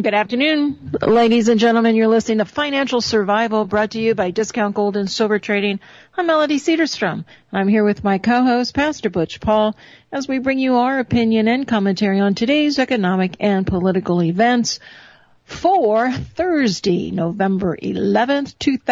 Good afternoon, ladies and gentlemen. You're listening to Financial Survival, brought to you by Discount Gold and Silver Trading. I'm Melody Cedarstrom. I'm here with my co-host, Pastor Butch Paul, as we bring you our opinion and commentary on today's economic and political events for Thursday, November 11th,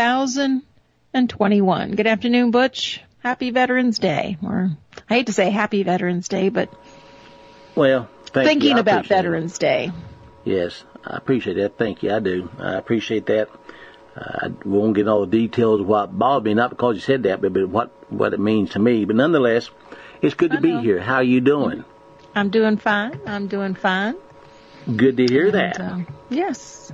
2021. Good afternoon, Butch. Happy Veterans Day. Or I hate to say Happy Veterans Day, but thinking about Veterans Day. Yes, I appreciate that. Thank you. I do. I appreciate that. I won't get all the details of what bothered me, not because you said that, but what it means to me. But nonetheless, it's good to be here. How are you doing? I'm doing fine. Good to hear that. Yes.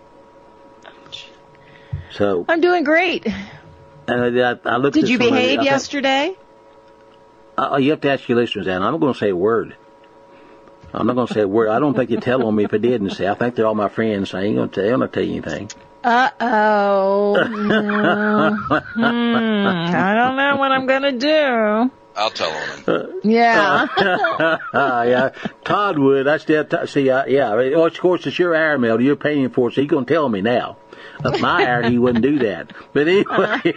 So I'm doing great. I looked. Did you behave yesterday? You have to ask your listeners that. I'm not going to say a word. I'm not going to say a word. I don't think you tell on me if I did and say. I think they're all my friends, so I ain't going to tell you anything. Uh-oh. No. I don't know what I'm going to do. I'll tell on him. Yeah. Yeah. Todd would. I still yeah. Well, of course, it's your airmail. You're paying for it, so he's going to tell me now. My air, he wouldn't do that. But anyway,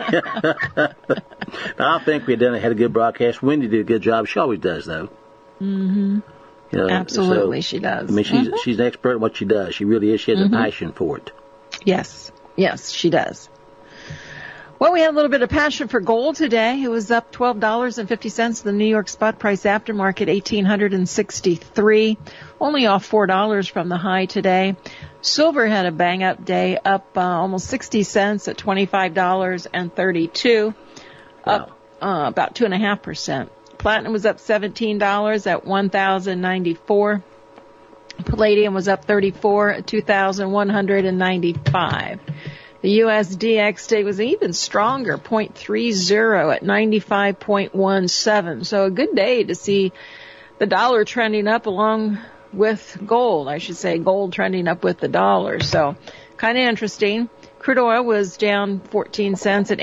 I think we had a good broadcast. Wendy did a good job. She always does, though. Mm-hmm. You know, absolutely, she does. I mean, she's an expert at what she does. She really is. She has a passion for it. Yes, she does. Well, we had a little bit of passion for gold today. It was up $12.50. The New York spot price aftermarket, $1,863, only off $4 from the high today. Silver had a bang-up day, up almost 60 cents at $25.32, up about 2.5%. Platinum was up $17 at $1,094. Palladium was up $34 at $2,195. The USDX day was even stronger, 0.30 at 95.17. So a good day to see the dollar trending up along with gold. I should say gold trending up with the dollar. So kind of interesting. Crude oil was down 14 cents at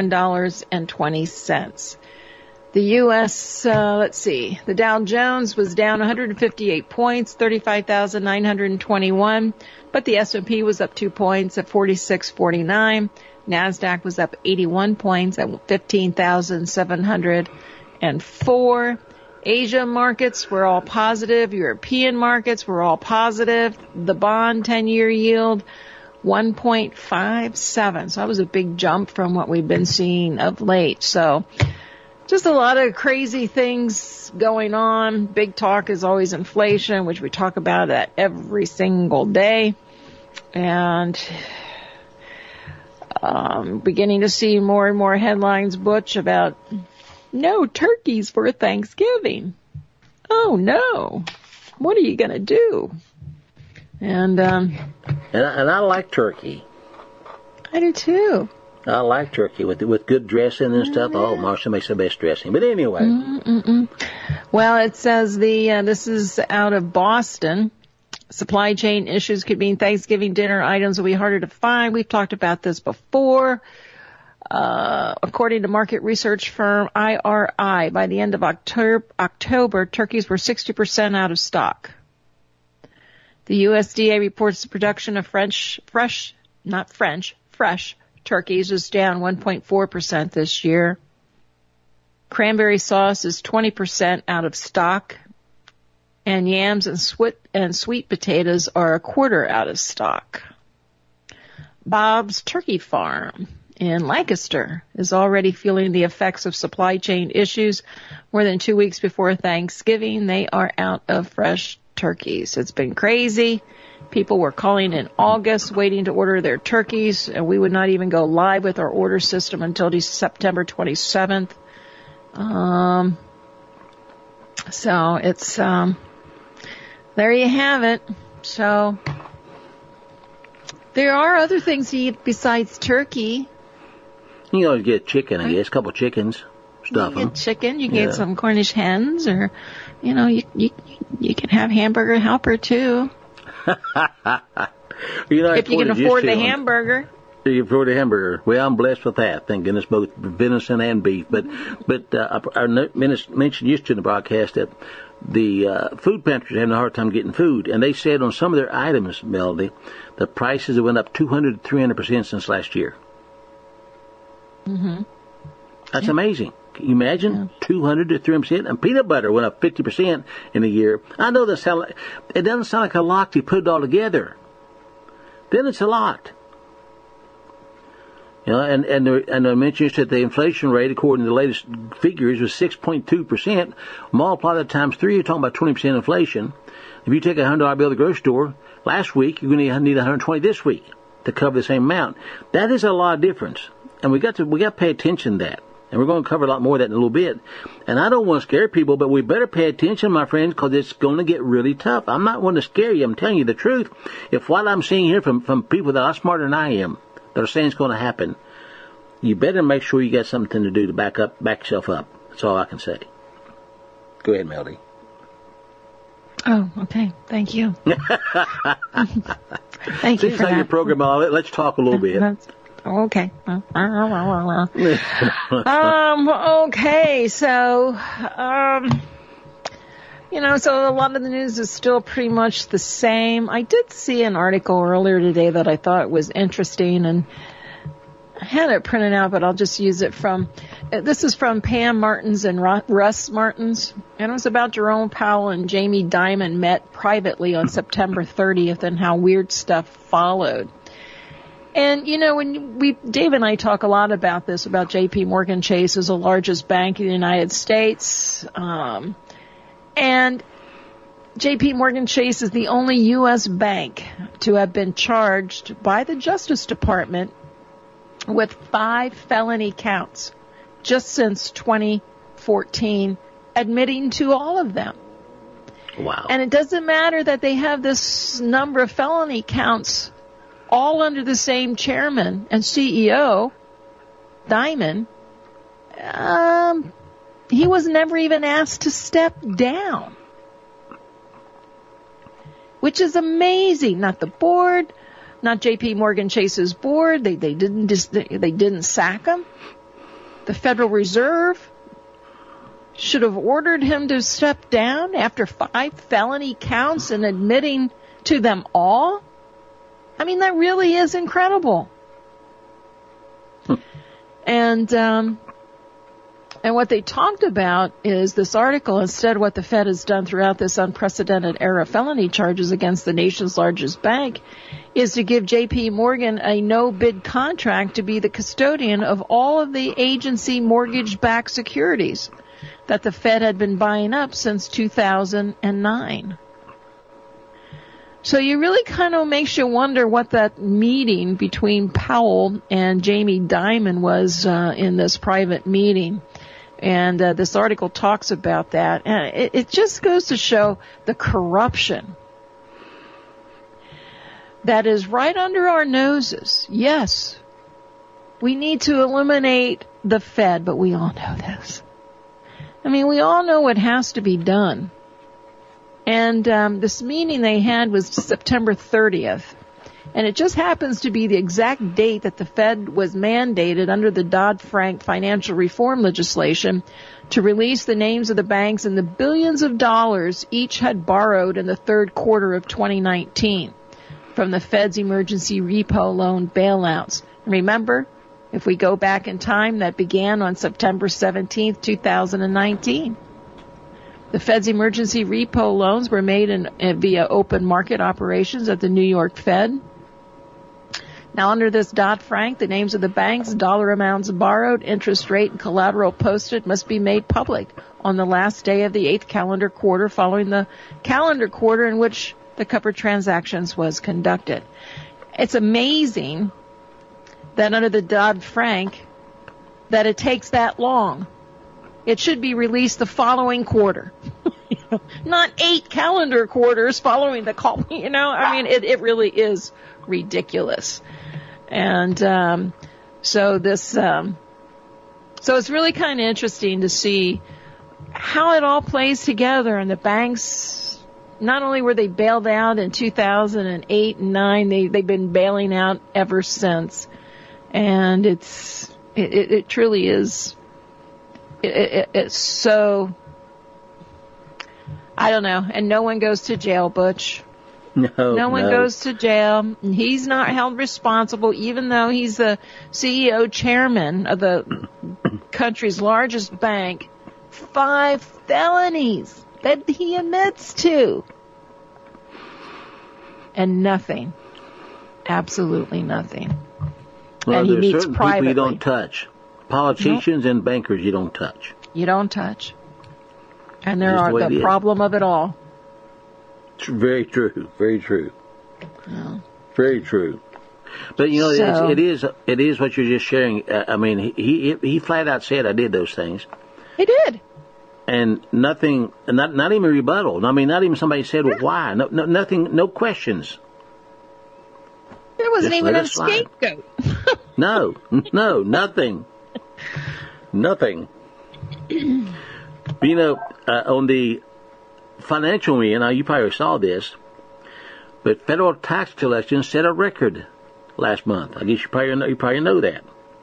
$81.20. The U.S., the Dow Jones was down 158 points, 35,921, but the S&P was up 2 points at 4649. NASDAQ was up 81 points at 15,704. Asia markets were all positive. European markets were all positive. The bond 10-year yield, 1.57. So that was a big jump from what we've been seeing of late. So just a lot of crazy things going on. Big talk is always inflation, which we talk about that every single day. And beginning to see more and more headlines, Butch, about no turkeys for Thanksgiving. Oh, no. What are you going to do? And I like turkey. I do, too. I like turkey with good dressing and stuff. Oh, Marcia makes the best dressing. But anyway. Well, it says this is out of Boston. Supply chain issues could mean Thanksgiving dinner items will be harder to find. We've talked about this before. According to market research firm IRI, by the end of October, turkeys were 60% out of stock. The USDA reports the production of fresh turkeys is down 1.4% this year. Cranberry sauce is 20% out of stock. And yams and sweet potatoes are a quarter out of stock. Bob's Turkey Farm in Lancaster is already feeling the effects of supply chain issues. More than 2 weeks before Thanksgiving, they are out of fresh turkeys. It's been crazy. People were calling in August, waiting to order their turkeys, and we would not even go live with our order system until September 27th. So it's, there you have it. So there are other things to eat besides turkey. You can always get chicken, I guess, a couple of chickens. Stuff you can get chicken, you can get some Cornish hens, or, you can have hamburger helper too. You know, if you can afford the hamburger. For the hamburger. Well, I'm blessed with that. Thank goodness, both venison and beef. But I mentioned yesterday in the broadcast that the food pantries are having a hard time getting food, and they said on some of their items, Melody, the prices have went up 200 to 300% since last year. Mm-hmm. That's amazing. Can you imagine? 200 to 300%, and peanut butter went up 50% in a year. I know it doesn't sound like a lot to put it all together. Then it's a lot. You know, and I mentioned that the inflation rate, according to the latest figures, was 6.2%. Multiply that times 3, you're talking about 20% inflation. If you take a $100 bill to the grocery store last week, you're going to need 120 this week to cover the same amount. That is a lot of difference, and we got to pay attention to that. And we're going to cover a lot more of that in a little bit. And I don't want to scare people, but we better pay attention, my friends, because it's going to get really tough. I'm not wanting to scare you. I'm telling you the truth. If what I'm seeing here from people that are smarter than I am, that are saying it's going to happen, you better make sure you got something to do to back yourself up. That's all I can say. Go ahead, Melody. Oh, okay. Thank you. Thank you for that. Your program, let's talk a little bit. Okay. Okay. So, so a lot of the news is still pretty much the same. I did see an article earlier today that I thought was interesting, and I had it printed out, but I'll just use it this is from Pam Martins and Russ Martins, and it was about Jerome Powell and Jamie Dimon met privately on September 30th and how weird stuff followed. And, when Dave and I talk a lot about this, about J.P. Morgan Chase is the largest bank in the United States. And J.P. Morgan Chase is the only U.S. bank to have been charged by the Justice Department with 5 felony counts just since 2014, admitting to all of them. Wow. And it doesn't matter that they have this number of felony counts all under the same chairman and CEO, Dimon. He was never even asked to step down, which is amazing. Not the board, not J.P. Morgan Chase's board. They didn't sack him. The Federal Reserve should have ordered him to step down after 5 felony counts and admitting to them all. I mean, that really is incredible. And what they talked about is this article, instead what the Fed has done throughout this unprecedented era of felony charges against the nation's largest bank is to give J.P. Morgan a no-bid contract to be the custodian of all of the agency mortgage-backed securities that the Fed had been buying up since 2009. So you really kind of makes you wonder what that meeting between Powell and Jamie Dimon was in this private meeting. And this article talks about that. And it just goes to show the corruption that is right under our noses. Yes, we need to eliminate the Fed, but we all know this. I mean, we all know what has to be done. And this meeting they had was September 30th. And it just happens to be the exact date that the Fed was mandated under the Dodd-Frank financial reform legislation to release the names of the banks and the billions of dollars each had borrowed in the third quarter of 2019 from the Fed's emergency repo loan bailouts. Remember, if we go back in time, that began on September 17th, 2019. The Fed's emergency repo loans were made via open market operations at the New York Fed. Now, under this Dodd-Frank, the names of the banks, dollar amounts borrowed, interest rate, and collateral posted must be made public on the last day of the 8th calendar quarter following the calendar quarter in which the covered transactions was conducted. It's amazing that under the Dodd-Frank that it takes that long. It should be released the following quarter. Not 8 calendar quarters following the call. I mean, it really is ridiculous. And so it's really kind of interesting to see how it all plays together. And the banks, not only were they bailed out in 2008 and 9, they've been bailing out ever since. And it truly is, it's so, I don't know. And no one goes to jail, Butch. No one goes to jail. He's not held responsible, even though he's the CEO chairman of the country's largest bank. 5 felonies that he admits to. And nothing. Absolutely nothing. Well, and he meets certain privately. People you don't touch. Politicians and bankers you don't touch. You don't touch. And there Just are the problem of it all. It's very true. Very true. Yeah. Very true. But you know, So, it is what you're just sharing. I mean, he flat out said I did those things. he did. And nothing, not even rebuttal. I mean, not even somebody said, well, why? No, nothing, no questions. There wasn't Just even let a it slide. scapegoat. No, nothing. Nothing. You know, on the financial media, now you probably saw this, but federal tax collections set a record last month. I guess you probably know that.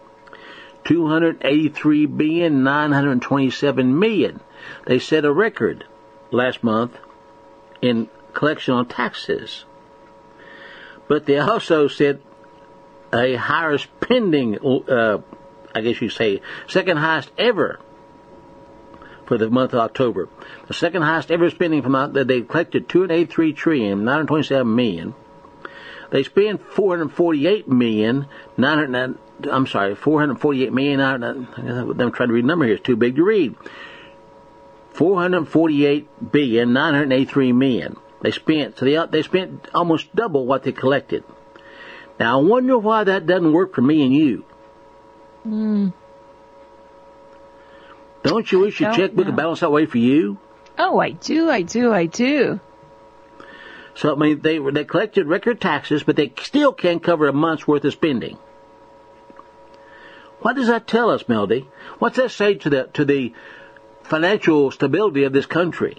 $283,927,000,000. They set a record last month in collection on taxes. But they also set a higher spending, I guess you say, second highest ever for the month of October. The second highest ever spending from that they collected $283,927,000,000. They spent $448,000,000. I'm trying to read the number here. It's too big to read. $448,983,000,000. They spent, so they spent almost double what they collected. Now I wonder why that doesn't work for me and you. Don't you wish your checkbook would balance that way for you? Oh, I do. So I mean, they collected record taxes, but they still can't cover a month's worth of spending. What does that tell us, Melody? What's that say to the financial stability of this country?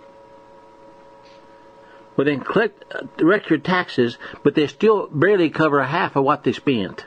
Well, they collect record taxes, but they still barely cover half of what they spent.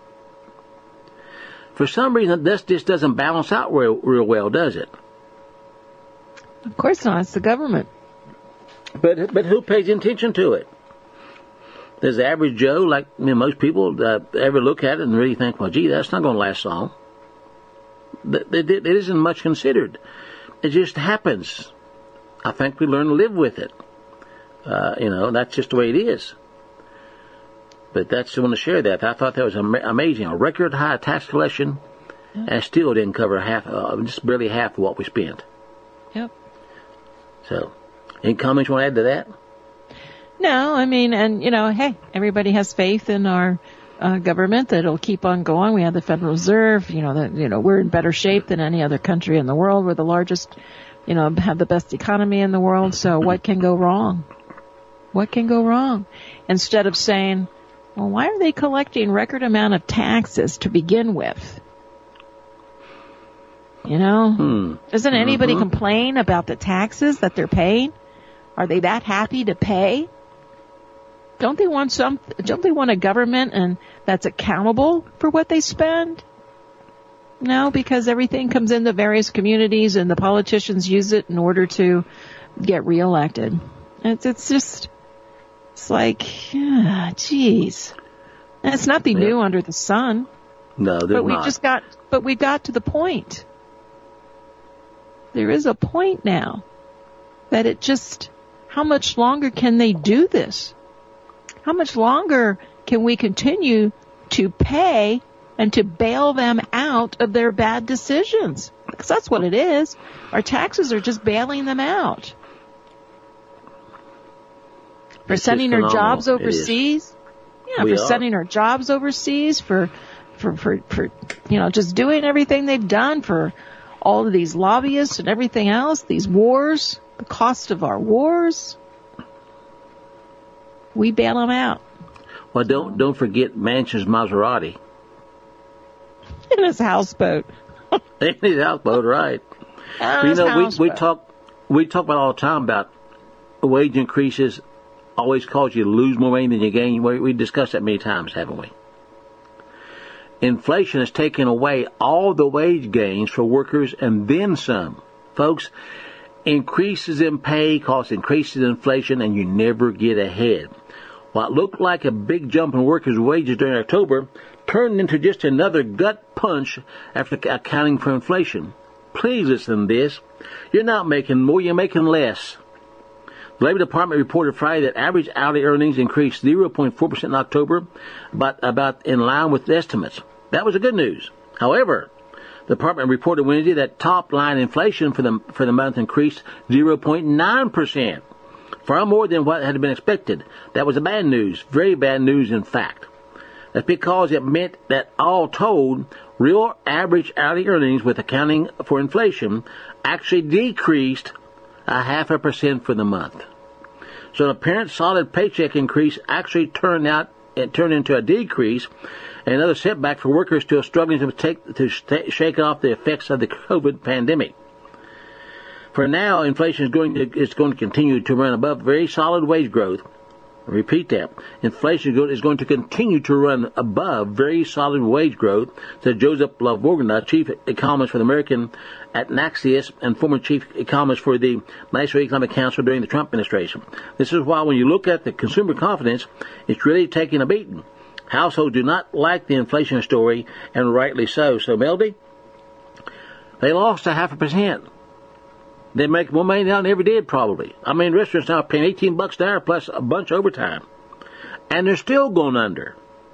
For some reason, this just doesn't balance out real well, does it? Of course not. It's the government. But who pays attention to it? Does the average Joe, like most people, ever look at it and really think, well, gee, that's not going to last long? It isn't much considered. It just happens. I think we learn to live with it. That's just the way it is. But I want to share that. I thought that was amazing. A record high tax collection, and still didn't cover just barely half of what we spent. Yep. So, any comments you want to add to that? No, I mean, and hey, everybody has faith in our government that it'll keep on going. We have the Federal Reserve. We're in better shape than any other country in the world. We're the largest. Have the best economy in the world. So what can go wrong? What can go wrong? Instead of saying, well, why are they collecting record amount of taxes to begin with? Doesn't anybody complain about the taxes that they're paying? Are they that happy to pay? Don't they want a government that's accountable for what they spend? No, because everything comes into various communities and the politicians use it in order to get reelected. It's like, geez. And it's nothing new under the sun. No, there's not. But we got to the point. There is a point now that how much longer can they do this? How much longer can we continue to pay and to bail them out of their bad decisions? Because that's what it is. Our taxes are just bailing them out. For sending our jobs overseas. Yeah, for sending our jobs overseas, for just doing everything they've done, for all of these lobbyists and everything else, these wars, the cost of our wars. We bail them out. Well, don't forget Manchin's Maserati. In his houseboat. In his houseboat, right. We talk about all the time about wage increases always cause you to lose more money than you gain. We discussed that many times, haven't we? inflation has taken away all the wage gains for workers and then some. Folks, increases in pay cause increases in inflation, and you never get ahead. What looked like a big jump in workers' wages during October turned into just another gut punch after accounting for inflation. Please listen to this. You're not making more, you're making less. The Labor Department reported Friday that average hourly earnings increased 0.4% in October, about in line with estimates. That was the good news. However, the department reported Wednesday that top-line inflation for the month increased 0.9%, far more than what had been expected. That was the bad news, very bad news in fact. That's because it meant that all told, real average hourly earnings with accounting for inflation actually decreased 0.5% for the month. So an apparent solid paycheck increase actually turned into a decrease, and another setback for workers still struggling to shake off the effects of the COVID pandemic. For now, inflation is going to continue to run above very solid wage growth. I repeat that. Inflation is going to continue to run above very solid wage growth, said Joseph Lavorgna, chief economist for the American at Naxios and former chief economist for the National Economic Council during the Trump administration. This is why when you look at the consumer confidence, it's really taking a beating. Households do not like the inflation story, and rightly so. So, Melody, they lost 0.5%. They make more money now than they ever did, probably. I mean, restaurants now are paying $18 an hour plus a bunch of overtime. And they're still going under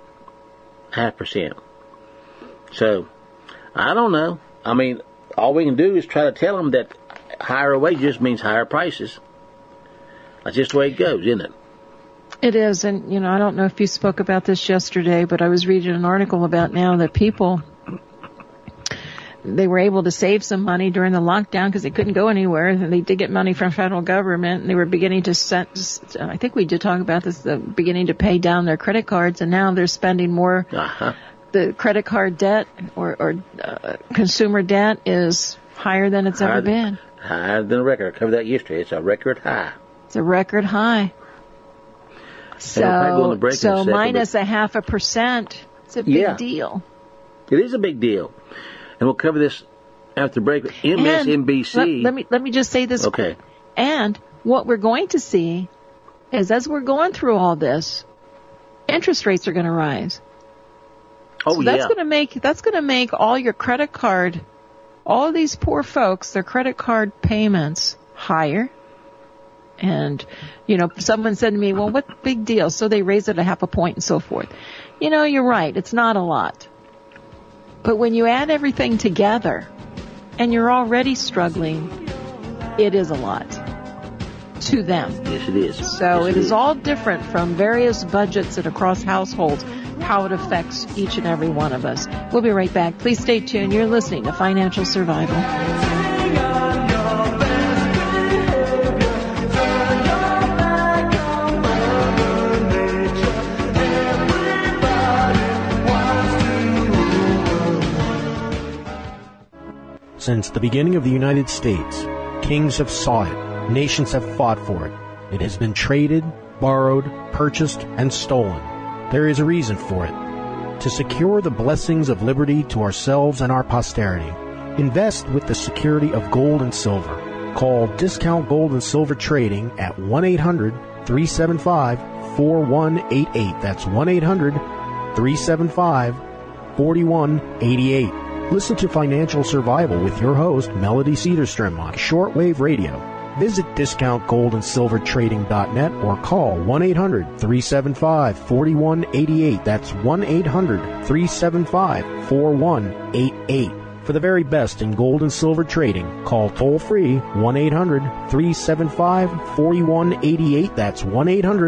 0.5%. So, I don't know. I mean, all we can do is try to tell them that higher wages means higher prices. That's just the way it goes, isn't it? It is. And, I don't know if you spoke about this yesterday, but I was reading an article about now that people, they were able to save some money during the lockdown because they couldn't go anywhere, and they did get money from federal government, and they were beginning to I think we did talk about this, beginning to pay down their credit cards, and now they're spending more. The credit card debt or consumer debt is higher than it's ever been. Higher than a record. I covered that yesterday. It's a record high. It's a record high. So minus 0.5%, it's a big deal. It is a big deal. And we'll cover this after break. MSNBC. Let me just say this. Okay. And what we're going to see is, as we're going through all this, interest rates are going to rise. Oh, so that's going to make all your credit card, all of these poor folks, their credit card payments higher. And, someone said to me, well, what big deal? So they raise it 0.5 point and so forth. You're right. It's not a lot. But when you add everything together and you're already struggling, it is a lot to them. Yes, it is. So it is all different from various budgets and across households, how it affects each and every one of us. We'll be right back. Please stay tuned. You're listening to Financial Survival. Since the beginning of the United States, kings have sought it, nations have fought for it. It has been traded, borrowed, purchased, and stolen. There is a reason for it. To secure the blessings of liberty to ourselves and our posterity, invest with the security of gold and silver. Call Discount Gold and Silver Trading at 1-800-375-4188. That's 1-800-375-4188. Listen to Financial Survival with your host, Melody Cedarstrom, on shortwave radio. Visit discountgoldandsilvertrading.net or call 1-800-375-4188. That's 1-800-375-4188. For the very best in gold and silver trading, call toll-free 1-800-375-4188. That's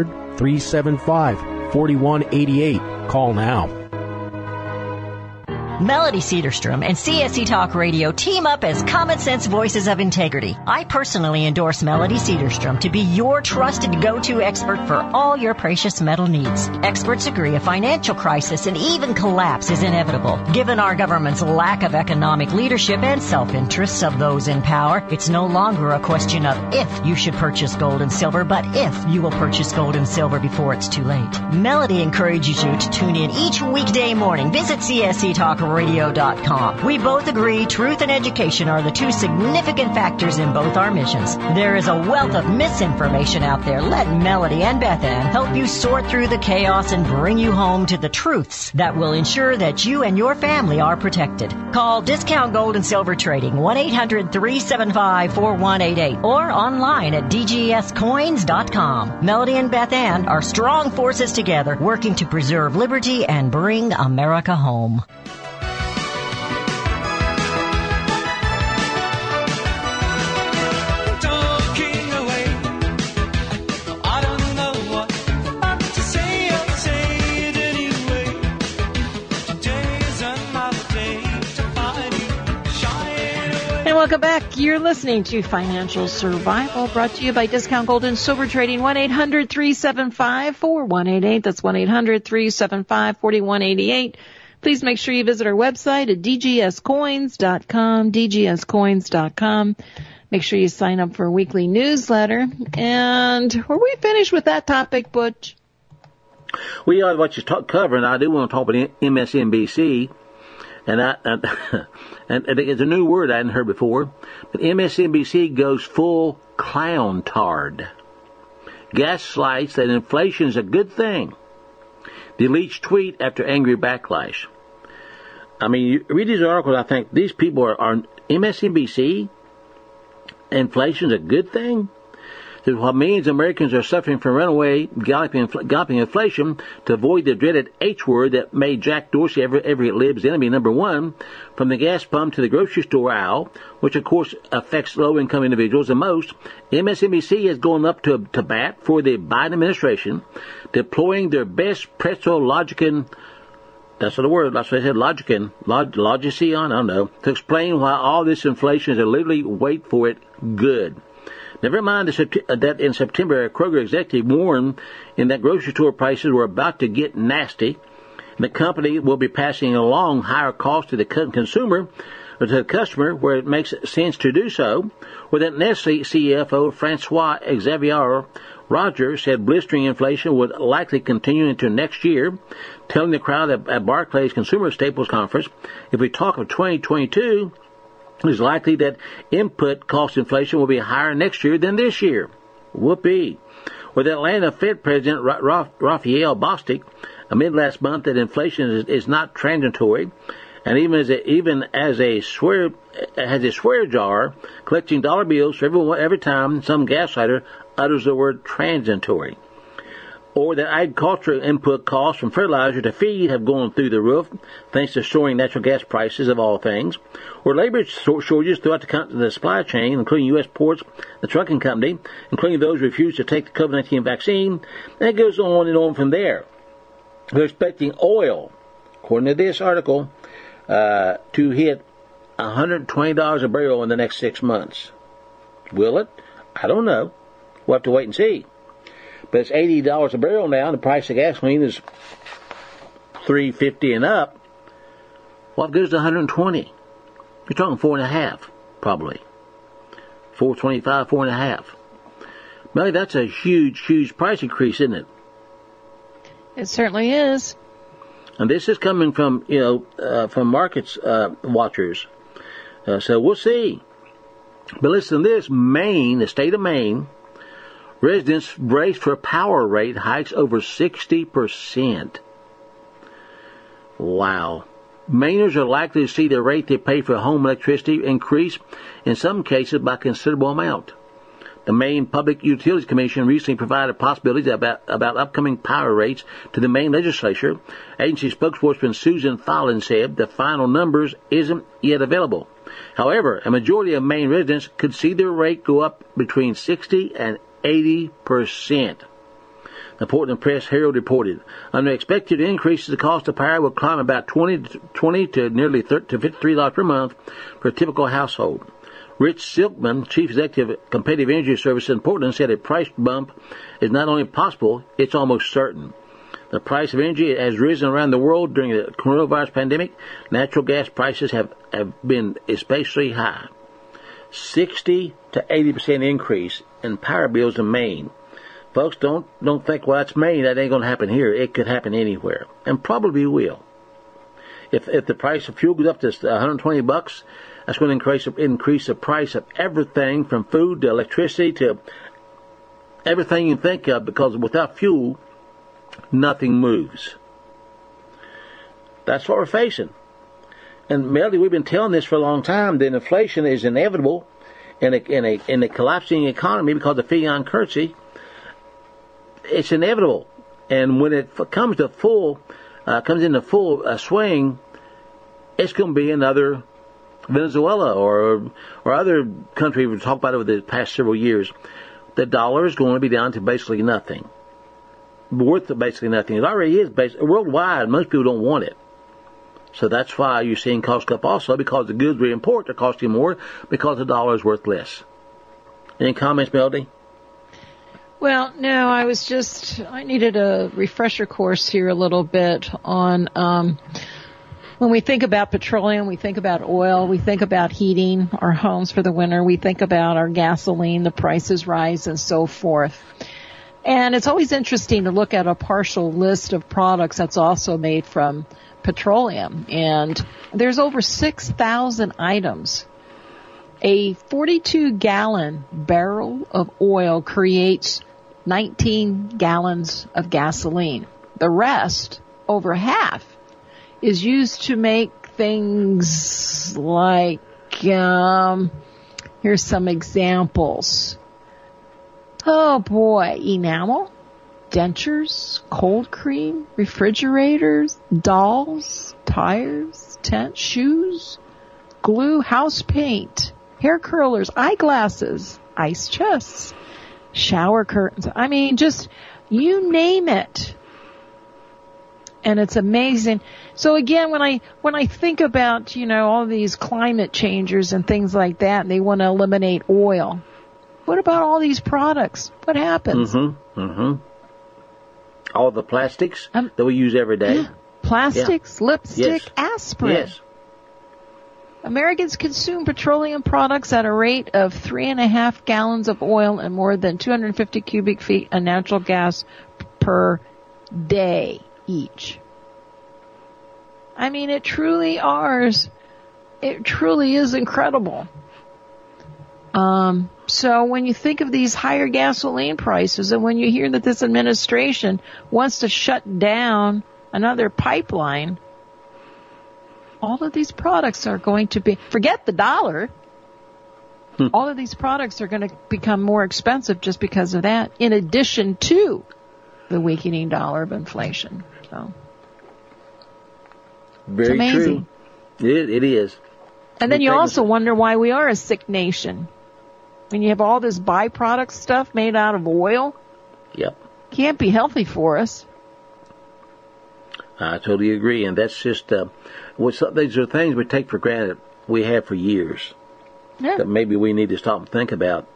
1-800-375-4188. Call now. Melody Cedarstrom and CSC Talk Radio team up as common sense voices of integrity. I personally endorse Melody Cedarstrom to be your trusted go-to expert for all your precious metal needs. Experts agree a financial crisis and even collapse is inevitable. Given our government's lack of economic leadership and self-interests of those in power, it's no longer a question of if you should purchase gold and silver, but if you will purchase gold and silver before it's too late. Melody encourages you to tune in each weekday morning. Visit csctalkradio.com. We both agree truth and education are the two significant factors in both our missions. There is a wealth of misinformation out there. Let Melody and Beth Ann help you sort through the chaos and bring you home to the truths that will ensure that you and your family are protected. Call Discount Gold and Silver Trading 1-800-375-4188 or online at dgscoins.com. Melody and Beth Ann are strong forces together working to preserve liberty and bring America home. Welcome back. You're listening to Financial Survival, brought to you by Discount Gold and Silver Trading, 1-800-375-4188. That's 1-800-375-4188. Please make sure you visit our website at dgscoins.com, dgscoins.com. Make sure you sign up for a weekly newsletter. And were we finished with that topic, Butch? We are what you're covering. I do want to talk about MSNBC. And it's a new word I hadn't heard before. But MSNBC goes full clown-tard. Gaslights that inflation is a good thing. Deletes tweet after angry backlash. I mean, you read these articles, I think these people are MSNBC? Inflation is a good thing? While millions of Americans are suffering from runaway galloping inflation to avoid the dreaded H word that made Jack Dorsey, Everett Lib's enemy number one, from the gas pump to the grocery store aisle, which of course affects low-income individuals the most, MSNBC has gone up to bat for the Biden administration, deploying their best pretzel logician, that's the word, that's what I said, logician, I don't know, to explain why all this inflation is a literally, wait for it, good. Never mind that in September, a Kroger executive warned that grocery store prices were about to get nasty. The company will be passing along higher costs to the consumer, or to the customer, where it makes sense to do so. Well, that Nestle CFO Francois Xavier Rogers said blistering inflation would likely continue into next year, telling the crowd at Barclays Consumer Staples Conference, if we talk of 2022, it's likely that input cost inflation will be higher next year than this year. Whoopee. With Atlanta Fed President Raphael Bostic amid last month that inflation is not transitory, and even as a swear jar collecting dollar bills for every time some gaslighter utters the word transitory. Or that agricultural input costs from fertilizer to feed have gone through the roof, thanks to soaring natural gas prices of all things. Or labor shortages throughout the supply chain, including U.S. ports, the trucking company, including those who refuse to take the COVID-19 vaccine. And it goes on and on from there. They're expecting oil, according to this article, to hit $120 a barrel in the next 6 months. Will it? I don't know. We'll have to wait and see. But it's $80 a barrel now, and the price of gasoline is $3.50 and up. What goes to 120? You're talking 4.5, probably. 4.25, 4.5. Melly, that's a huge, huge price increase, isn't it? It certainly is. And this is coming from, from markets watchers. So we'll see. But listen to this. Maine, the state of Maine, residents brace for power rate hikes over 60%. Wow. Mainers are likely to see the rate they pay for home electricity increase, in some cases by a considerable amount. The Maine Public Utilities Commission recently provided possibilities about upcoming power rates to the Maine legislature. Agency spokesperson Susan Fallon said the final numbers isn't yet available. However, a majority of Maine residents could see their rate go up between 60 and 80%. The Portland Press Herald reported. Under expected increases, the cost of power will climb about $20 to nearly $53 per month for a typical household. Rich Silkman, Chief Executive of Competitive Energy Services in Portland, said a price bump is not only possible, it's almost certain. The price of energy has risen around the world during the coronavirus pandemic. Natural gas prices have been especially high. 60 to 80% increase in power bills in Maine. Folks, don't think, well, that's Maine, that ain't going to happen here. It could happen anywhere, and probably will. If the price of fuel goes up to $120, that's going to increase the price of everything from food to electricity to everything you think of, because without fuel, nothing moves. That's what we're facing. And Melody, we've been telling this for a long time, that inflation is inevitable in a collapsing economy because of fiat currency. It's inevitable. And when it comes into full swing, it's going to be another Venezuela or other country we've talked about over the past several years. The dollar is going to be down to basically nothing. Worth basically nothing. It already is worldwide. Most people don't want it. So that's why you're seeing costs up also, because the goods we import are costing more because the dollar is worth less. Any comments, Melody? Well, no, I needed a refresher course here a little bit on, when we think about petroleum, we think about oil, we think about heating our homes for the winter, we think about our gasoline, the prices rise and so forth. And it's always interesting to look at a partial list of products that's also made from petroleum. And there's over 6,000 items. A 42-gallon barrel of oil creates 19 gallons of gasoline. The rest, over half, is used to make things like, here's some examples. Oh boy, enamel, dentures, cold cream, refrigerators, dolls, tires, tents, shoes, glue, house paint, hair curlers, eyeglasses, ice chests, shower curtains. I mean, just you name it. And it's amazing. So again, when I think about, all these climate changers and things like that, and they want to eliminate oil, what about all these products? What happens? All the plastics that we use every day. Yeah. Plastics, lipstick, yes. aspirin. Yes. Americans consume petroleum products at a rate of 3.5 gallons of oil and more than 250 cubic feet of natural gas per day each. I mean, it truly is incredible. So when you think of these higher gasoline prices, and when you hear that this administration wants to shut down another pipeline, all of these products are going to be, forget the dollar, all of these products are going to become more expensive just because of that, in addition to the weakening dollar of inflation. So, very true. It is. And then you also wonder why we are a sick nation. When you have all this byproduct stuff made out of oil, yep, can't be healthy for us. I totally agree, and that's just these are things we take for granted. We have for years that maybe we need to stop and think about.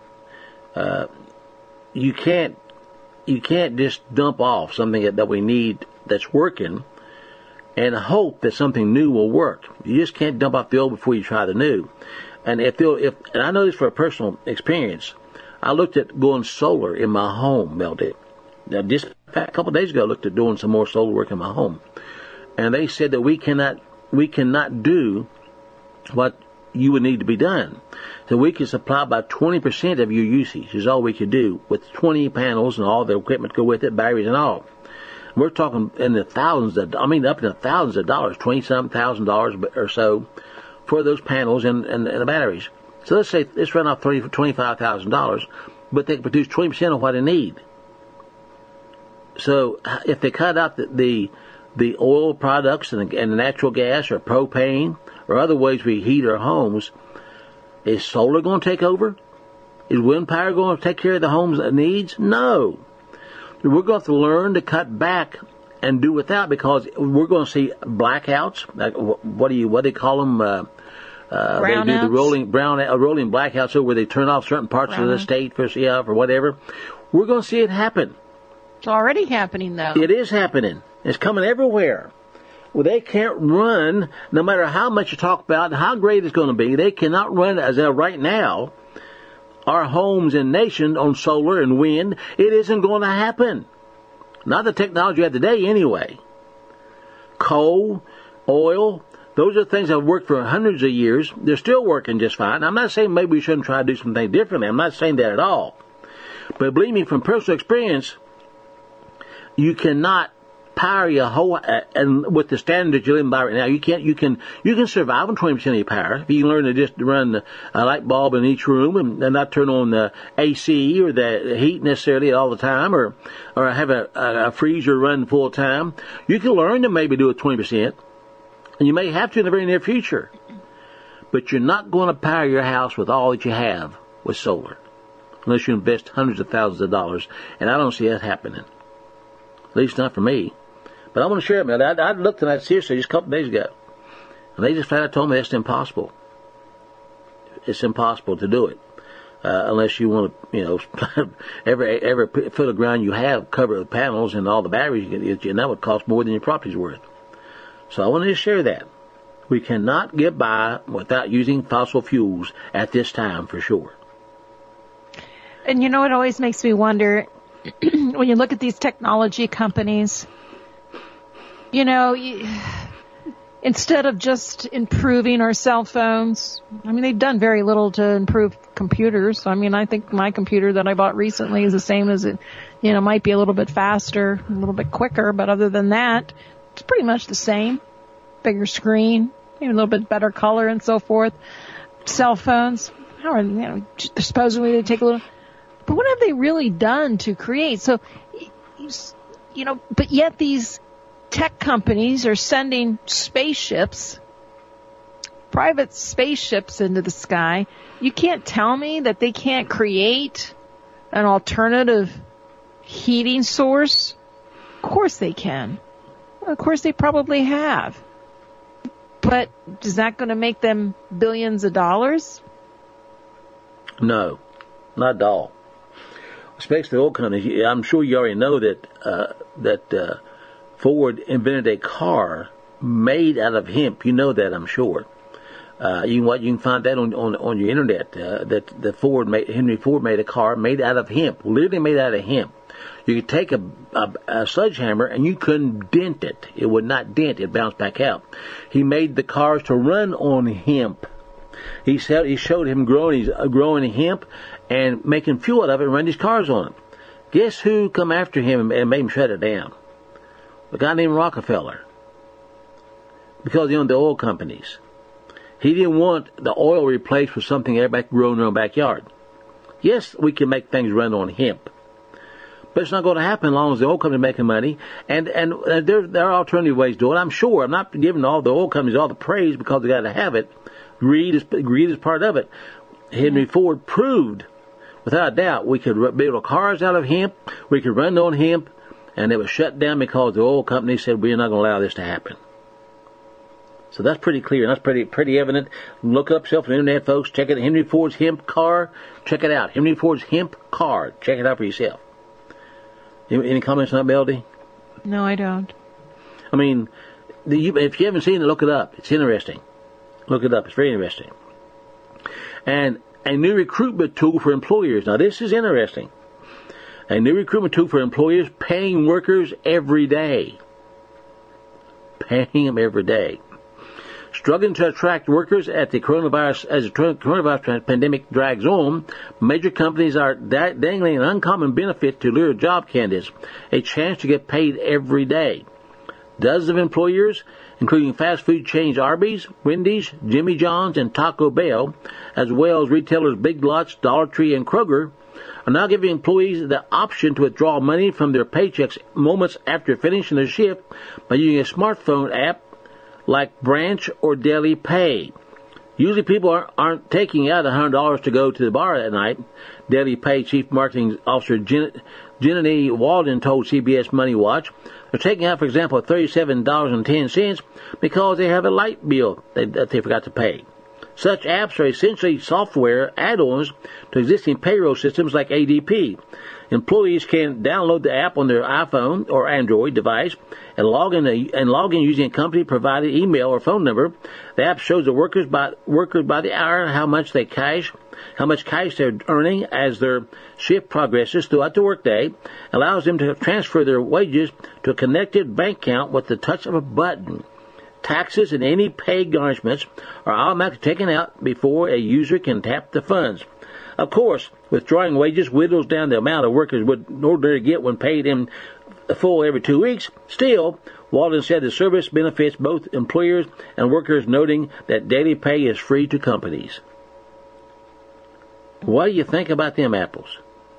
You can't just dump off something that we need that's working and hope that something new will work. You just can't dump off the old before you try the new. And and I know this for a personal experience, I looked at going solar in my home, Melody. Now, just a couple of days ago, I looked at doing some more solar work in my home, and they said that we cannot do what you would need to be done. So we can supply about 20% of your usage is all we could do with 20 panels and all the equipment go with it, batteries and all. We're talking in the thousands up in the thousands of dollars, $20,000 or so for those panels and the batteries. So let's run off $25,000, but they produce 20% of what they need. So if they cut out the oil products and the natural gas or propane or other ways we heat our homes, is solar going to take over? Is wind power going to take care of the home's needs? No. we're going to have to learn to cut back and do without, because we're going to see blackouts. Like, what do you call them? They do the rolling blackouts, so where they turn off certain parts of the state for whatever. We're going to see it happen. It's already happening, though. It is happening. It's coming everywhere. Well, they can't run, no matter how much you talk about and how great it's going to be. They cannot run as of right now. Our homes and nation on solar and wind, it isn't going to happen. Not the technology of today, anyway. Coal, oil, those are things that have worked for hundreds of years. They're still working just fine. I'm not saying maybe we shouldn't try to do something differently. I'm not saying that at all. But believe me, from personal experience, you cannot power your whole, and with the standards you're living by right now, you can survive on 20% of your power. If you can learn to just run a light bulb in each room and not turn on the AC or the heat necessarily all the time, or have a freezer run full time, you can learn to maybe do it 20%, and you may have to in the very near future. But you're not going to power your house with all that you have with solar, unless you invest hundreds of thousands of dollars, and I don't see that happening. At least not for me. But I want to share it, man. I looked at that seriously just a couple of days ago. And they just flat out told me it's impossible. It's impossible to do it. Unless you want to, every foot of ground you have covered with panels and all the batteries you get, and that would cost more than your property's worth. So I wanted to share that. We cannot get by without using fossil fuels at this time, for sure. And it always makes me wonder, when you look at these technology companies, instead of just improving our cell phones, they've done very little to improve computers. I think my computer that I bought recently is the same as it, might be a little bit faster, a little bit quicker, but other than that, it's pretty much the same. Bigger screen, maybe a little bit better color and so forth. Cell phones, supposedly they take a little, but what have they really done to create? So, but yet these tech companies are sending spaceships, private spaceships into the sky. You can't tell me that they can't create an alternative heating source. Of course they can. Of course they probably have. But is that going to make them billions of dollars? No, not at all. Especially the oil companies. I'm sure you already know that Ford invented a car made out of hemp. You know that, I'm sure. You can find that on your internet. That Henry Ford made a car made out of hemp, literally made out of hemp. You could take a sledgehammer and you couldn't dent it. It would not dent. It bounced back out. He made the cars to run on hemp. He showed him growing hemp and making fuel out of it and running his cars on it. Guess who come after him and made him shut it down? A guy named Rockefeller. Because he owned the oil companies. He didn't want the oil replaced with something everybody could grow in their own backyard. Yes, we can make things run on hemp. But it's not going to happen as long as the oil company is making money. And there are alternative ways to do it, I'm sure. I'm not giving all the oil companies all the praise because they got to have it. Greed is part of it. Henry Ford proved, without a doubt, we could build cars out of hemp, we could run on hemp, and it was shut down because the oil company said we're not going to allow this to happen. So that's pretty clear, and that's pretty evident. Look it up yourself on the internet, folks. Check it out. Henry Ford's hemp car. Check it out. Henry Ford's hemp car. Check it out for yourself. Any comments on that, Melody? No, I don't. If you haven't seen it, look it up. It's interesting. Look it up. It's very interesting. And a new recruitment tool for employers. Now, this is interesting. A new recruitment tool for employers paying workers every day. Paying them every day. Struggling to attract workers as the coronavirus pandemic drags on, major companies are dangling an uncommon benefit to lure job candidates, a chance to get paid every day. Dozens of employers, including fast food chains Arby's, Wendy's, Jimmy John's, and Taco Bell, as well as retailers Big Lots, Dollar Tree, and Kroger, are now giving employees the option to withdraw money from their paychecks moments after finishing their shift by using a smartphone app like Branch or Deli Pay. Usually people aren't taking out $100 to go to the bar that night. Daily Pay Chief Marketing Officer Jenny Walden told CBS Money Watch they're taking out, for example, $37.10 because they have a light bill that they forgot to pay. Such apps are essentially software add-ons to existing payroll systems like ADP. Employees can download the app on their iPhone or Android device and log in using a company-provided email or phone number. The app shows the workers by the hour how much cash they're earning as their shift progresses throughout the workday, allows them to transfer their wages to a connected bank account with the touch of a button. Taxes and any pay garnishments are automatically taken out before a user can tap the funds. Of course, withdrawing wages whittles down the amount of workers would ordinarily get when paid in full every 2 weeks. Still, Walden said the service benefits both employers and workers, noting that daily pay is free to companies. What do you think about them apples?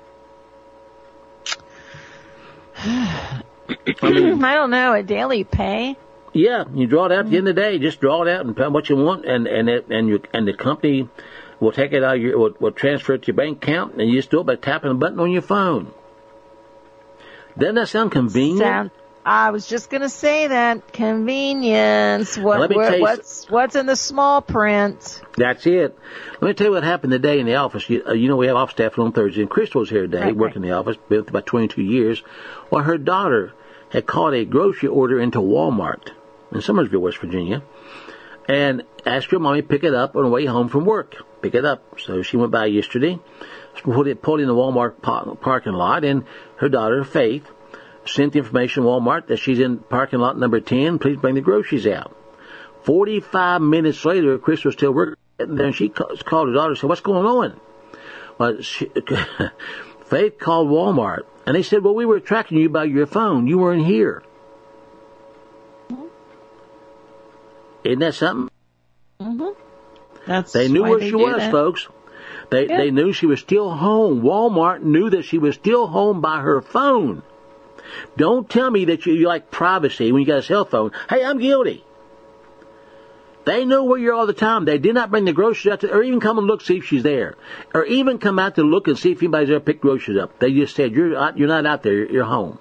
I don't know. A daily pay? Yeah, you draw it out at the end of the day. Just draw it out and put what you want, and the company will take it out of will transfer it to your bank account, and you just do it by tapping a button on your phone. Doesn't that sound convenient? I was just going to say that. Convenience. What's in the small print? That's it. Let me tell you what happened today in the office. We have office staff on Thursday, and Crystal's here today, working in the office, been with about 22 years. Well, her daughter had called a grocery order into Walmart in Summersville, West Virginia, and asked her mommy to pick it up on the way home from work. Pick it up. So she went by yesterday, pulled in the Walmart parking lot, and her daughter, Faith, sent the information to Walmart that she's in parking lot number 10. Please bring the groceries out. 45 minutes later, Chris was still working there, and she called her daughter and said, "What's going on?" Well, Faith called Walmart, and they said, "Well, we were tracking you by your phone. You weren't here." Isn't that something? Mm-hmm. They knew where she was, folks. They knew she was still home. Walmart knew that she was still home by her phone. Don't tell me that you like privacy when you got a cell phone. Hey, I'm guilty. They know where you're all the time. They did not bring the groceries out or even come and look, see if she's there. Or even come out to look and see if anybody's there to pick groceries up. They just said, you're not out there, you're home.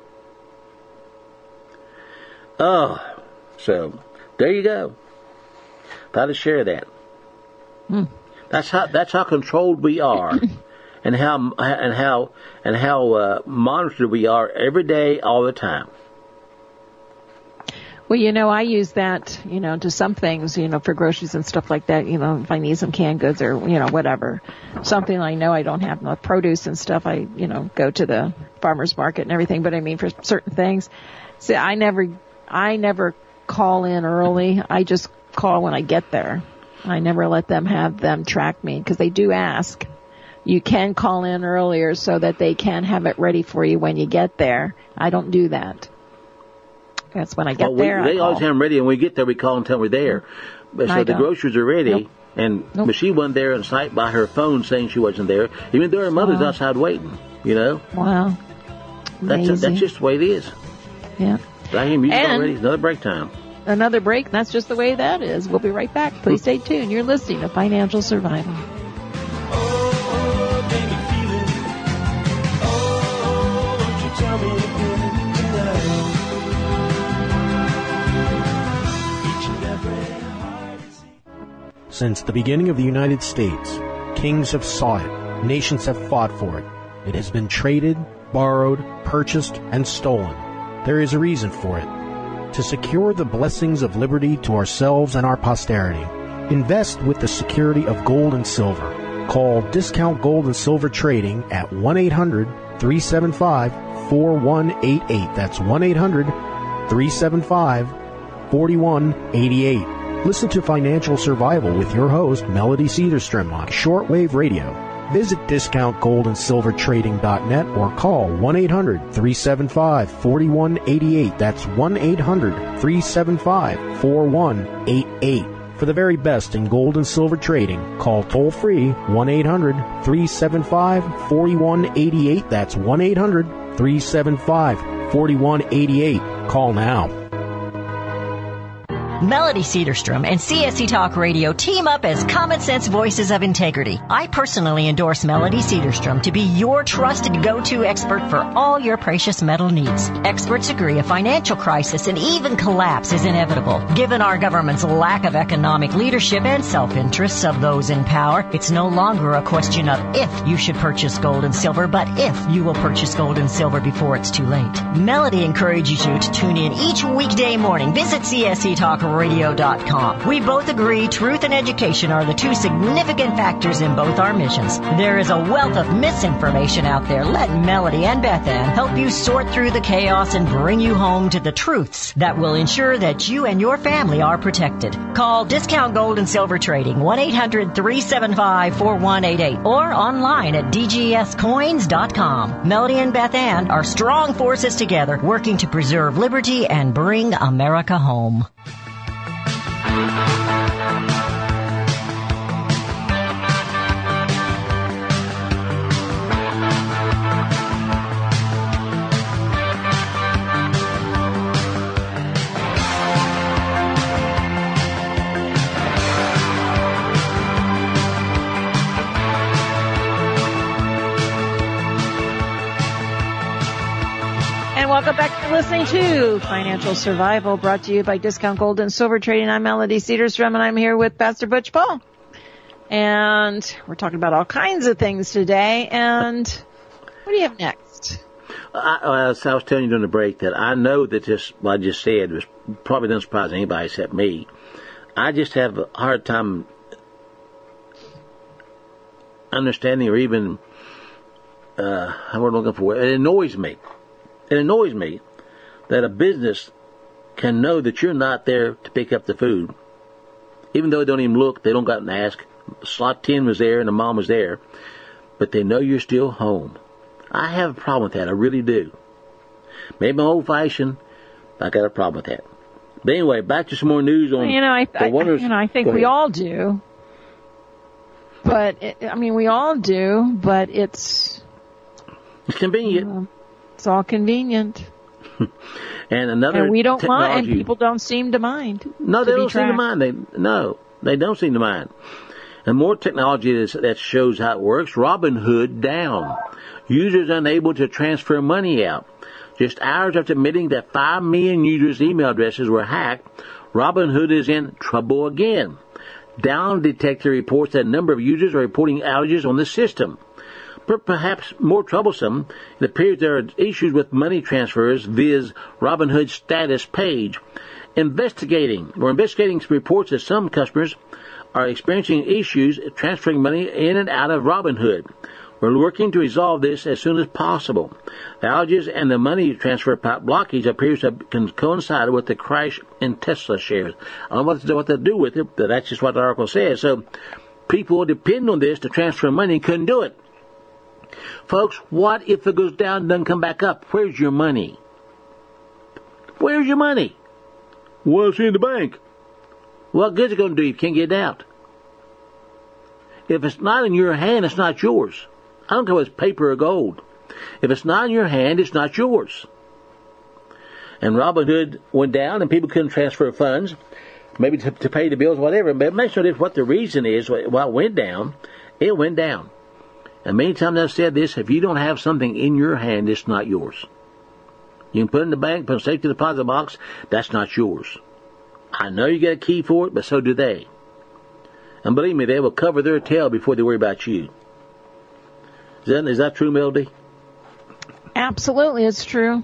Oh, so there you go. Thought to share that. That's how controlled we are. And how monitored we are every day, all the time. Well, I use that, to some things, for groceries and stuff like that. If I need some canned goods or, whatever, something I know I don't have enough produce and stuff, I, go to the farmer's market and everything. But I mean, for certain things, see, I never call in early. I just call when I get there. I never let them have them track me because they do ask. You can call in earlier so that they can have it ready for you when you get there. I don't do that. That's when I get there. They always have them ready, and when we get there, we call and tell them we're there. So the groceries are ready, but she wasn't there on site by her phone saying she wasn't there, even though her mother's outside waiting. Wow. That's just the way it is. Yeah. I hear music already. It's another break time. Another break. That's just the way that is. We'll be right back. Please stay tuned. You're listening to Financial Survival. Since the beginning of the United States, kings have sought it, nations have fought for it. It has been traded, borrowed, purchased, and stolen. There is a reason for it. To secure the blessings of liberty to ourselves and our posterity, invest with the security of gold and silver. Call Discount Gold and Silver Trading at 1-800-375-4188. That's 1-800-375-4188. Listen to Financial Survival with your host, Melody Cedarstrom, on shortwave radio. Visit discountgoldandsilvertrading.net or call 1-800-375-4188. That's 1-800-375-4188. For the very best in gold and silver trading, call toll-free 1-800-375-4188. That's 1-800-375-4188. Call now. Melody Cedarstrom and CSC Talk Radio team up as Common Sense Voices of Integrity. I personally endorse Melody Cedarstrom to be your trusted go-to expert for all your precious metal needs. Experts agree a financial crisis and even collapse is inevitable. Given our government's lack of economic leadership and self-interests of those in power, it's no longer a question of if you should purchase gold and silver, but if you will purchase gold and silver before it's too late. Melody encourages you to tune in each weekday morning. Visit csctalkradio.com. We both agree truth and education are the two significant factors in both our missions. There is a wealth of misinformation out there. Let Melody and Beth Ann help you sort through the chaos and bring you home to the truths that will ensure that you and your family are protected. Call Discount Gold and Silver Trading 1-800-375-4188 or online at dgscoins.com. Melody and Beth Ann are strong forces together working to preserve liberty and bring America home. Welcome back to listening to Financial Survival, brought to you by Discount Gold and Silver Trading. I'm Melody Cedarstrom, and I'm here with Pastor Butch Paul. And we're talking about all kinds of things today. And what do you have next? I was telling you during the break that I know that what I just said was probably doesn't surprise anybody except me. I just have a hard time understanding or even, how we're looking for it. It annoys me. It annoys me that a business can know that you're not there to pick up the food. Even though they don't even look, they don't go out and ask. Slot 10 was there and the mom was there. But they know you're still home. I have a problem with that. I really do. Maybe I'm old-fashioned, but I got a problem with that. But anyway, back to some more news on I think we all do. But, we all do, but it's convenient. It's all convenient. And we don't technology. mind, and people don't seem to mind. No, they don't seem to mind. They don't seem to mind. And more technology that shows how it works. Robinhood down. Users unable to transfer money out. Just hours after admitting that 5 million users' email addresses were hacked, Robinhood is in trouble again. Down Detector reports that a number of users are reporting outages on the system. But perhaps more troublesome, it appears there are issues with money transfers via Robinhood's status page. Investigating reports that some customers are experiencing issues transferring money in and out of Robinhood. We're working to resolve this as soon as possible. The outages and the money transfer blockage appears to have coincided with the crash in Tesla shares. I don't know what to do with it, but that's just what the article says. So people depend on this to transfer money and couldn't do it. Folks, what if it goes down and doesn't come back up? Where's your money? Where's your money? Well, it's in the bank. What good is it going to do if you can't get it out? If it's not in your hand, it's not yours. I don't care if it's paper or gold. If it's not in your hand, it's not yours. And Robinhood went down and people couldn't transfer funds, maybe to pay the bills or whatever. But it makes no difference what the reason is, why it went down. It went down. And many times I've said this, if you don't have something in your hand, it's not yours. You can put it in the bank, put it in a safety deposit box, that's not yours. I know you get a key for it, but so do they. And believe me, they will cover their tail before they worry about you. Is that true, Melody? Absolutely, it's true.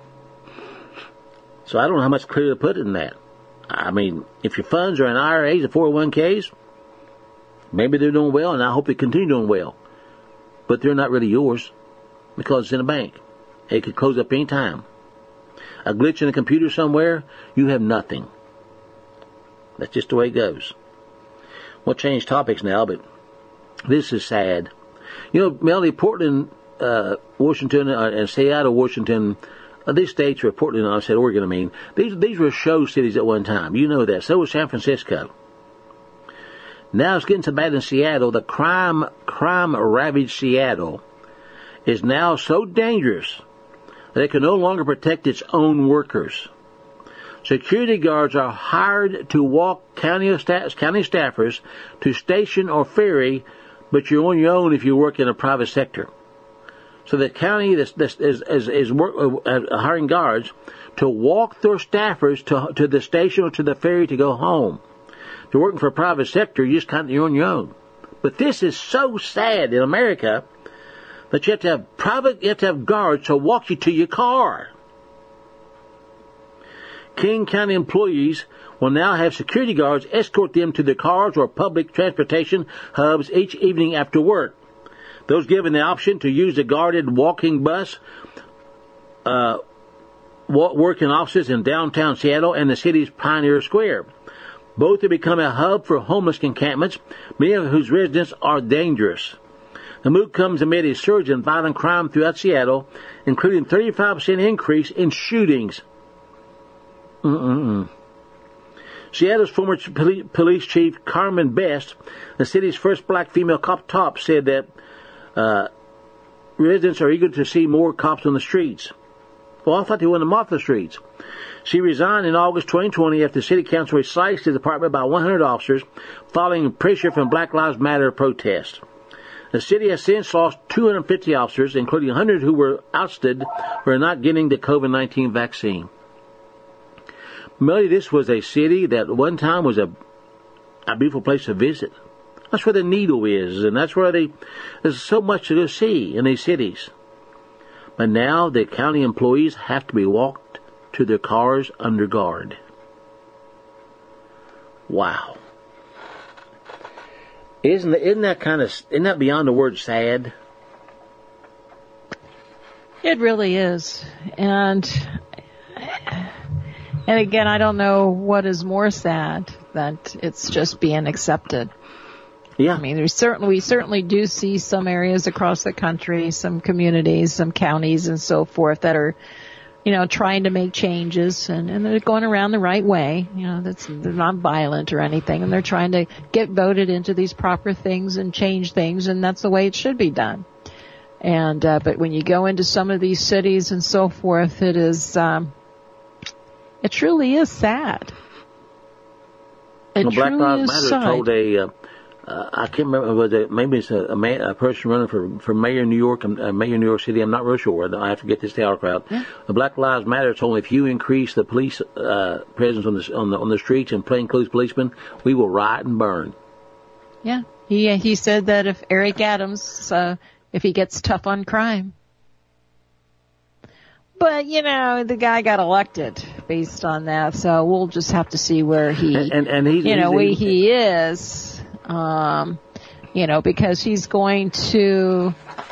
So I don't know how much clearer to put in that. I mean, if your funds are in IRAs or 401ks, maybe they're doing well, and I hope they continue doing well. But they're not really yours because it's in a bank. It could close up any time. A glitch in a computer somewhere, you have nothing. That's just the way it goes. We'll change topics now, but this is sad. You know, Melody, Portland, Washington, and Seattle, Washington, these states were Portland, I said Oregon, these were show cities at one time. You know that. So was San Francisco. Now it's getting so bad in Seattle. The crime-ravaged Seattle is now so dangerous that it can no longer protect its own workers. Security guards are hired to walk county staffers to station or ferry, but you're on your own if you work in a private sector. So the county is hiring guards to walk their staffers to the station or to the ferry to go home. If you're working for a private sector, you're on your own. But this is so sad in America that you have to have guards to walk you to your car. King County employees will now have security guards escort them to their cars or public transportation hubs each evening after work. Those given the option to use the guarded walking bus work in offices in downtown Seattle and the city's Pioneer Square. Both have become a hub for homeless encampments, many of whose residents are dangerous. The move comes amid a surge in violent crime throughout Seattle, including 35% increase in shootings. Seattle's former police chief, Carmen Best, the city's first black female cop top, said that residents are eager to see more cops on the streets. Well, I thought they wanted them off the streets. She resigned in August 2020 after the city council sliced the department by 100 officers following pressure from Black Lives Matter protests. The city has since lost 250 officers, including 100 who were ousted for not getting the COVID-19 vaccine. Melody, this was a city that at one time was a beautiful place to visit. That's where the Needle is, and that's where there's so much to go see in these cities. But now the county employees have to be walked to their cars under guard. Wow. Isn't that beyond the word sad? It really is. And again, I don't know what is more sad, that it's just being accepted. Yeah. I mean, we certainly do see some areas across the country, some communities, some counties and so forth that are, trying to make changes and they're going around the right way. They're not violent or anything, and they're trying to get voted into these proper things and change things, and that's the way it should be done. And, but when you go into some of these cities and so forth, it truly is sad. Black Lives Matter told I can't remember, maybe it's a person running for mayor in New York, mayor in New York City, I'm not real sure, I have to get this tower crowd. Yeah. The Black Lives Matter told if you increase the police presence on the streets and plainclothes policemen, we will riot and burn. Yeah, he said that if Eric Adams, if he gets tough on crime. But, the guy got elected based on that, so we'll just have to see where he, he is. Because he's going to,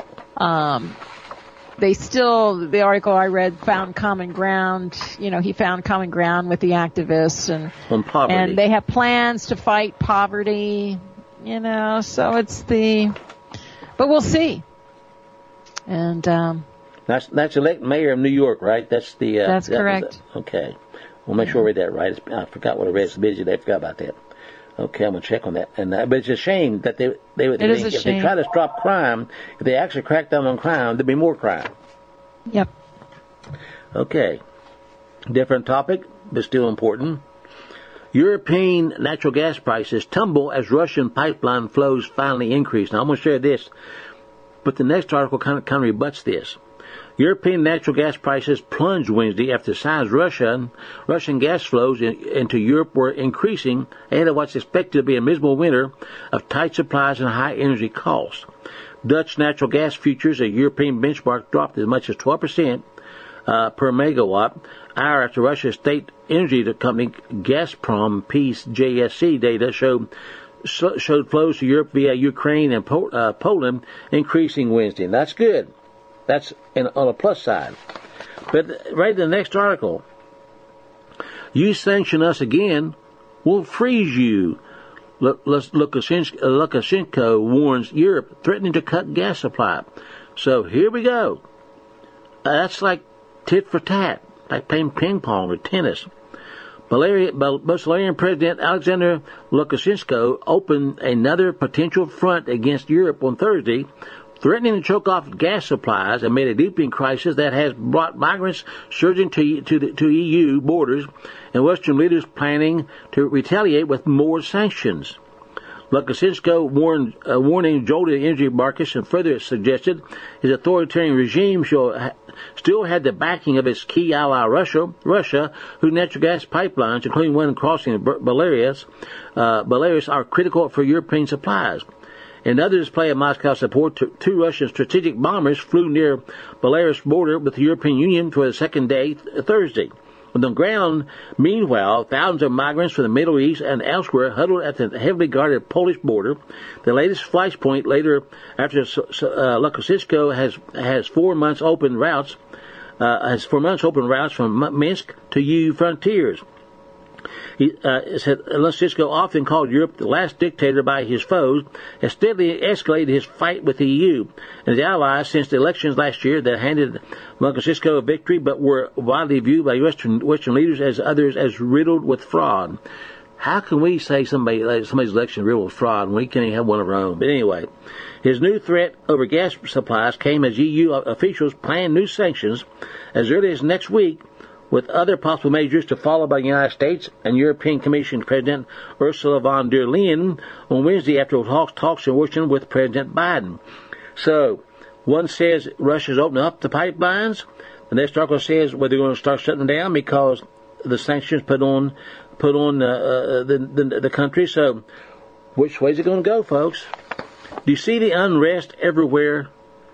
the article I read found common ground, he found common ground with the activists and they have plans to fight poverty, so but we'll see. And, that's elect mayor of New York, right? That's correct. Okay. We'll make sure I read that right. I forgot what I read. It's busy today. I forgot about that. Okay, I'm gonna check on that. And but it's a shame that if they try to stop crime, if they actually crack down on crime, there'll be more crime. Yep. Okay. Different topic, but still important. European natural gas prices tumble as Russian pipeline flows finally increase. Now I'm gonna share this, but the next article kind of rebuts this. European natural gas prices plunged Wednesday after signs Russian gas flows into Europe were increasing ahead of what's expected to be a miserable winter of tight supplies and high energy costs. Dutch natural gas futures, a European benchmark, dropped as much as 12% per megawatt hour after Russia's state energy company Gazprom PJSC data showed flows to Europe via Ukraine and Poland increasing Wednesday. And that's good. That's on a plus side. But right in the next article, you sanction us again, we'll freeze you. Lukashenko warns Europe, threatening to cut gas supply. So here we go. That's like tit for tat, like playing ping pong or tennis. Belarusian President Alexander Lukashenko opened another potential front against Europe on Thursday, threatening to choke off gas supplies amid a deepening crisis that has brought migrants surging to EU borders, and Western leaders planning to retaliate with more sanctions. Lukashenko warning jolted energy markets and further suggested his authoritarian regime still had the backing of its key ally Russia, whose natural gas pipelines, including one crossing Belarus, are critical for European supplies. In other display of Moscow support, two Russian strategic bombers flew near Belarus border with the European Union for the second day Thursday. On the ground, meanwhile, thousands of migrants from the Middle East and elsewhere huddled at the heavily guarded Polish border. The latest flashpoint later after Lukashenko has 4 months open routes from Minsk to EU frontiers. Lukashenko, often called Europe the last dictator by his foes, has steadily escalated his fight with the EU and his allies since the elections last year that handed Lukashenko a victory, but were widely viewed by Western leaders as riddled with fraud. How can we say somebody's election riddled with fraud when we can't even have one of our own? But anyway, his new threat over gas supplies came as EU officials plan new sanctions as early as next week, with other possible measures to follow by the United States and European Commission President Ursula von der Leyen on Wednesday after talks in Washington with President Biden. So, one says Russia's opening up the pipelines. The next article says they're going to start shutting down because the sanctions put on the country. So, which way is it going to go, folks? Do you see the unrest everywhere?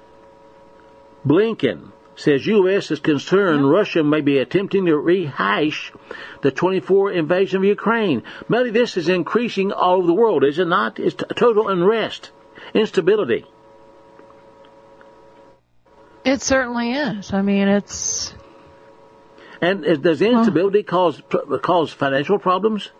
Blinken says U.S. is concerned Russia may be attempting to rehash the 24 invasion of Ukraine. Melody, this is increasing all over the world, is it not? It's total unrest, instability. It certainly is. I mean, it's... And does instability cause financial problems?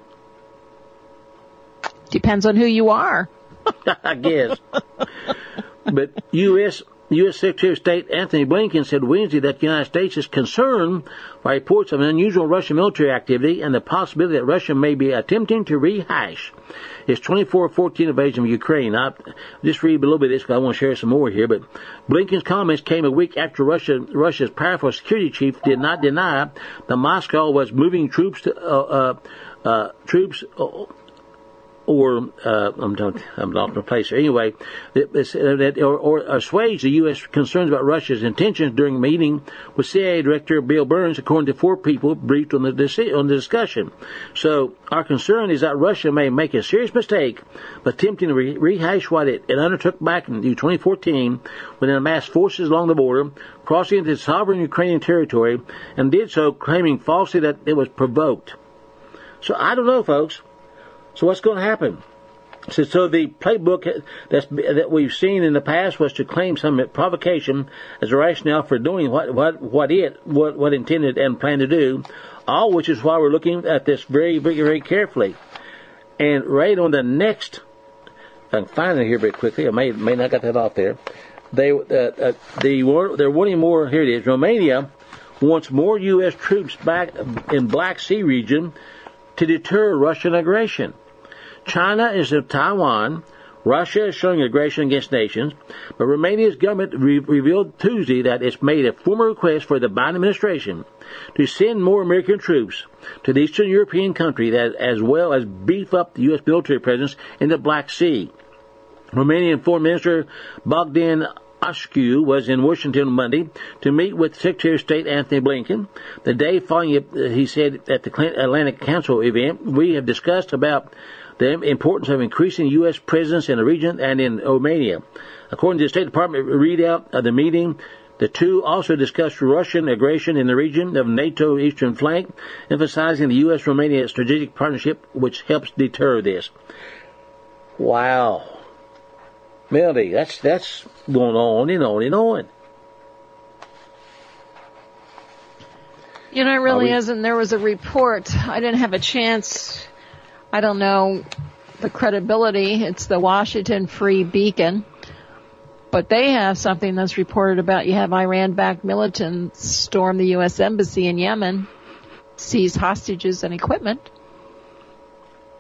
Depends on who you are. I guess. But U.S. Secretary of State Anthony Blinken said Wednesday that the United States is concerned by reports of unusual Russian military activity and the possibility that Russia may be attempting to rehash its 24-14 invasion of Ukraine. I'll just read a little bit of this because I want to share some more here. But Blinken's comments came a week after Russia's powerful security chief did not deny that Moscow was moving troops I'm not the place. Anyway, or assuage the U.S. concerns about Russia's intentions during a meeting with CIA Director Bill Burns, according to 4 people briefed on the discussion. So our concern is that Russia may make a serious mistake by attempting to rehash what it undertook back in 2014 when it amassed forces along the border, crossing into sovereign Ukrainian territory, and did so claiming falsely that it was provoked. So I don't know, folks. So what's going to happen? So the playbook that we've seen in the past was to claim some provocation as a rationale for doing what intended and planned to do, all which is why we're looking at this very, very, very carefully. And right on the next, if I can find it here very quickly, I may not got that off there. They're wanting more. Here it is. Romania wants more U.S. troops back in Black Sea region to deter Russian aggression. China is in Taiwan. Russia is showing aggression against nations. But Romania's government revealed Tuesday that it's made a formal request for the Biden administration to send more American troops to the Eastern European country, as well as beef up the U.S. military presence in the Black Sea. Romanian Foreign Minister Bogdan Ascu was in Washington on Monday to meet with Secretary of State Anthony Blinken. The day following it, he said at the Atlantic Council event, we have discussed about the importance of increasing U.S. presence in the region and in Romania. According to the State Department readout of the meeting, the two also discussed Russian aggression in the region of NATO eastern flank, emphasizing the U.S.-Romania strategic partnership, which helps deter this. Wow. Melody, that's going on and on and on. You know, it really isn't. There was a report. I didn't have a chance. I don't know the credibility. It's the Washington Free Beacon. But they have something that's reported about you have Iran-backed militants storm the U.S. Embassy in Yemen, seize hostages and equipment.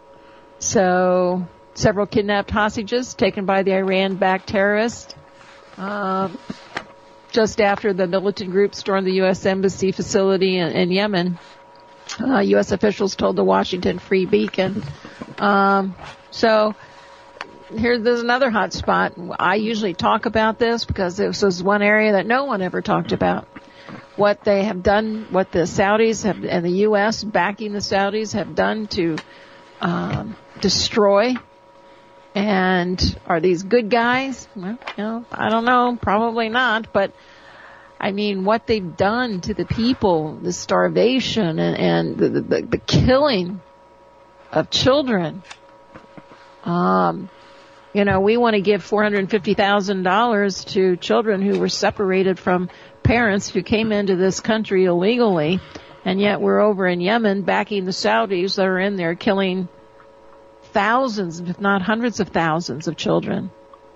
So, several kidnapped hostages taken by the Iran-backed terrorists just after the militant group stormed the U.S. Embassy facility in Yemen. U.S. officials told the Washington Free Beacon. So there's another hot spot. I usually talk about this because this was one area that no one ever talked about. What they have done, what the Saudis have, and the U.S. backing the Saudis have done to destroy. And are these good guys? Well, I don't know. Probably not. But I mean, what they've done to the people, the starvation and the killing of children. We want to give $450,000 to children who were separated from parents who came into this country illegally, and yet we're over in Yemen backing the Saudis that are in there killing thousands, if not hundreds of thousands of children.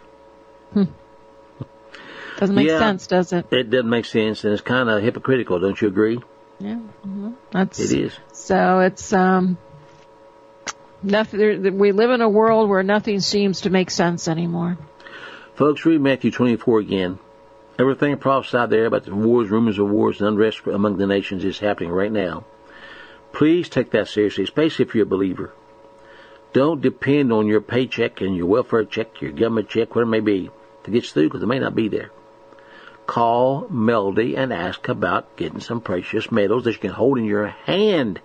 Doesn't make sense, does it? It doesn't make sense, and it's kind of hypocritical, don't you agree? Yeah. It is. So it's nothing. We live in a world where nothing seems to make sense anymore. Folks, read Matthew 24 again. Everything prophesied there about the wars, rumors of wars, and unrest among the nations is happening right now. Please take that seriously, especially if you're a believer. Don't depend on your paycheck and your welfare check, your government check, whatever it may be, to get you through, because it may not be there. Call Melody and ask about getting some precious metals that you can hold in your hand.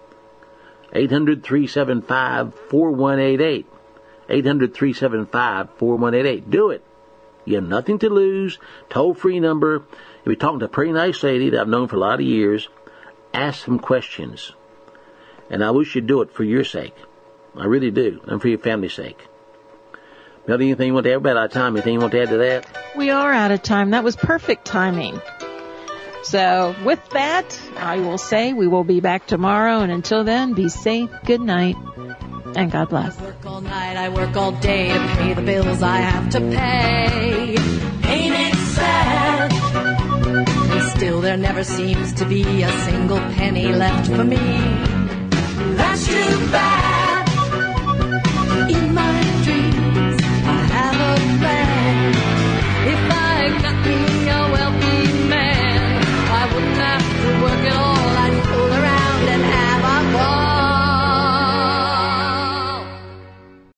800-375-4188. 800-375-4188. Do it. You have nothing to lose. Toll-free number. You'll be talking to a pretty nice lady that I've known for a lot of years. Ask some questions. And I wish you'd do it for your sake. I really do. And for your family's sake. Melody, anything you want to add? We're about out of time. Anything you want to add to that? We are out of time. That was perfect timing. So with that, I will say we will be back tomorrow. And until then, be safe. Good night. And God bless. I work all night, I work all day to pay the bills I have to pay. Ain't it sad? And still there never seems to be a single penny left for me. That's too bad.